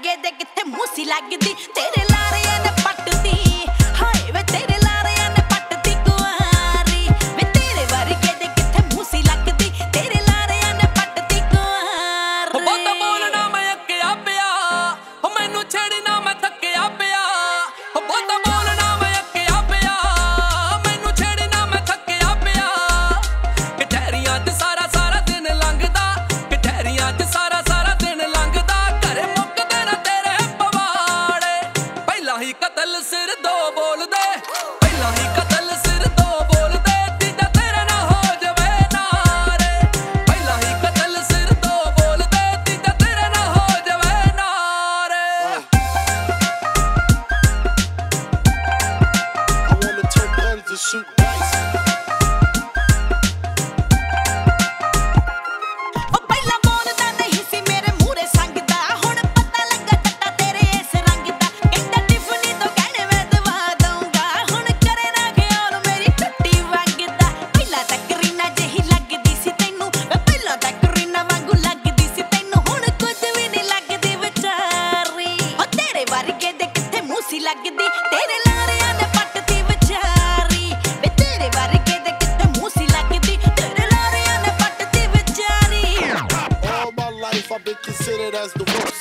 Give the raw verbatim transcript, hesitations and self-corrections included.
ਵਰਗੇ ਦੇ ਕਿੱਥੇ ਮੂਸੀ ਲੱਗਦੀ ਤੇਰੇ ਲਾਰਿਆਂ ਨੇ ਪੱਟਦੀ ਹਾਏ ਵੇ ਤੇਰੇ ਲਾਰਿਆਂ ਨੇ ਪੱਟਦੀ ਕੁਆਰੀ ਵੇ ਤੇਰੇ ਵਰਗੇ ਦੇ ਕਿੱਥੇ ਮੂਸੀ ਲੱਗਦੀ ਤੇਰੇ ਲਾਰਿਆਂ ਨੇ ਪੱਟਦੀ ਕੁਆਰੀ ਬਹੁਤਾ ਬੋਲਣਾ ਮੈਂ ਅੱਕਿਆ ਪਿਆ ਹੋ ਮੈਨੂੰ ਛੇੜੀ ਨਾ ਮੈਂ ਥੱਕਿਆ ਪਿਆ ਹੋ ਬਹੁਤਾ ਬੋਲਣਾ ਮੈਂ ਅੱਕਿਆ ਪਿਆ ਮੈਨੂੰ ਛੇੜੀ ਨਾ ਮੈਂ ਥੱਕਿਆ ਪਿਆ ਕਚਹਿਰੀਆਂ 'ਚ ਸਾਰਾ ਸਾਰਾ ਦਿਨ ਲੰਘਦਾ ਕਚਹਿਰੀਆਂ 'ਚ ਸਾਰਾ ਸਾਰਾ ਦਿਨ ਲੰਘਦਾ ਘਰੇ ਮੁੱਕਦੇ ਨਾ ਤੇਰੇ ਪਵਾੜੇ ਪਹਿਲਾਂ ਹੀ ਕਤਲ ਸਿਰ ਦੋ ਬੋਲਦੇ ਪਹਿਲਾਂ ਹੀ ਕਤਲ ਸਿਰ ਦੋ ਬੋਲਦੇ ਤੀਜਾ ਤੇਰੇ ਨਾ ਹੋ ਜਾਵੇ ਨਾਰੇ ਪਹਿਲਾਂ ਹੀ ਕਤਲ ਸਿਰ ਦੋ ਬੋਲਦੇ ਤੀਜਾ ਤੇਰੇ ਨਾ ਹੋ ਜਾਵੇ ਨਾਰੇ I wanna turn guns and shoot dice. ਉਹ ਪਹਿਲਾਂ ਬੋਲਦਾ ਨਹੀਂ ਸੀ ਮੇਰੇ ਮੂਹਰੇ ਸੰਗਦਾ ਹੁਣ ਪਤਾ ਲੱਗਾ ਟੱਟਾ ਤੇਰੇ ਇਸ ਰੰਗ ਦਾ ਕਹਿੰਦਾ ਟਿਫਨੀ ਤੋਂ ਕਹਿਣੇ ਮੈਂ ਦਵਾ ਦਊਂਗਾ ਹੁਣ ਕਰੇ ਨਾ ਖਿਆਲ ਮੇਰੀ ਟੁੱਟੀ ਵੰਗਦਾ ਪਹਿਲਾਂ ਤਾਂ ਕਰੀਨਾ ਜਿਹੀ ਲੱਗਦੀ ਸੀ ਤੈਨੂੰ ਵੇ ਪਹਿਲਾਂ ਤਾਂ ਕਰੀਨਾ ਵਾਂਗੂ ਲੱਗਦੀ ਸੀ ਤੈਨੂੰ ਹੁਣ ਕੁਝ ਵੀ ਨਹੀਂ ਲੱਗਦੀ ਵਿਚਾਰੀ ਉਹ ਤੇਰੇ ਵਰਗੇ ਦੇ ਕਿੱਥੇ ਮੂਸੀ ਲੱਗਦੀ ਤੇਰੇ ਲਾਰਿਆਂ ਨੇ ਪੱਟਦੀ ਵਿਚਾਰੀ ਵੇ ਤੇਰੇ ਵਰਗੇ ਦੇ ਕਿੱਥੇ ਮੂਸੀ ਲੱਗਦੀ ਤੇਰੇ ਲਾਰਿਆਂ ਨੇ ਪੱਟਦੀ ਵਿਚਾਰੀ All my life I've been considered as the worst.